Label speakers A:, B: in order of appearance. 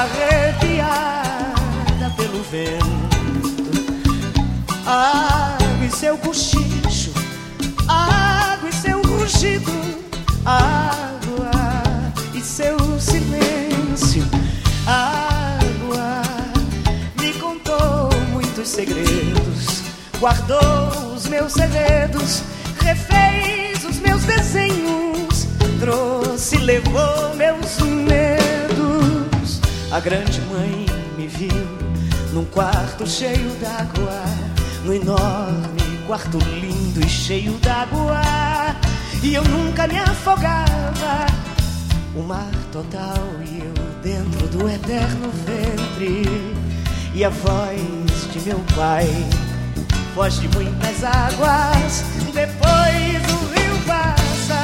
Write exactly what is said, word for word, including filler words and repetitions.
A: arrepiada pelo vento. Água e seu cochicho, água e seu rugido, água e seu silêncio. Água me contou muitos segredos, guardou os meus segredos, refez os meus desenhos, trouxe e levou meus medos. A grande mãe me viu num quarto cheio d'água, no enorme quarto lindo e cheio d'água, e eu nunca me afogava. O mar total e eu dentro do eterno ventre, e a voz de meu pai, voz de muitas águas. Depois